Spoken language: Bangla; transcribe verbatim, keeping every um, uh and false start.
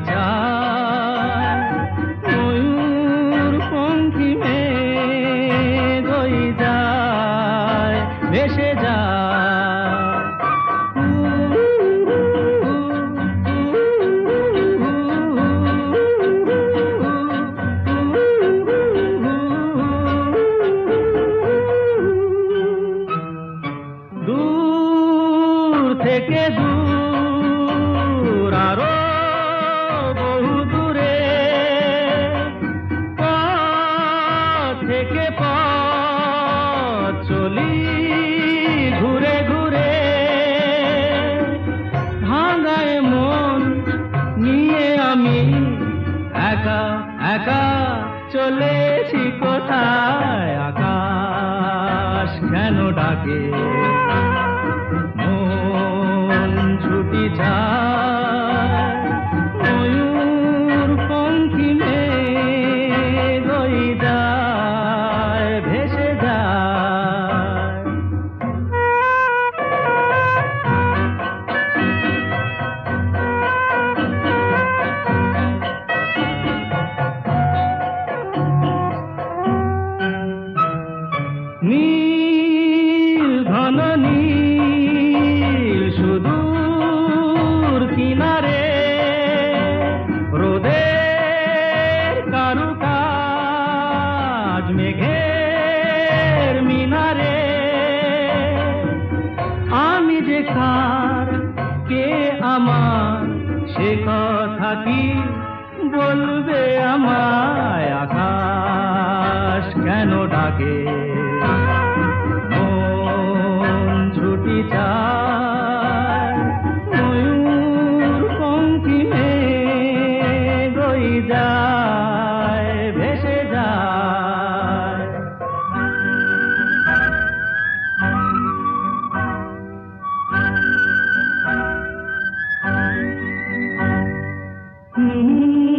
যায় ময়ূর পঙ্খী মেঘ ওই যায় ভেসে যায় দূর থেকে দূর আরো বহু দূরে পথ থেকে পথ চলি ঘুরে ঘুরে ভাঙায় মন নিয়ে আমি একা একা চলেছি কোথায় আকাশ কেন ডাকে মন ছুটি যায় ময়ূর পঙ্খী মেঘ ওই যায় ভেসে যায় নীল ঘন নীল সুদূর কিনারে রোদের কারুকাজ মেঘের মিনারে আমি যে কার কে আমার সে কথা কি বলবে আমায় আকাশ কেন ডাকে মন ছুটি যায় ময়ূর পঙ্খী মেঘ ওই যায় ভেসে যায় হুম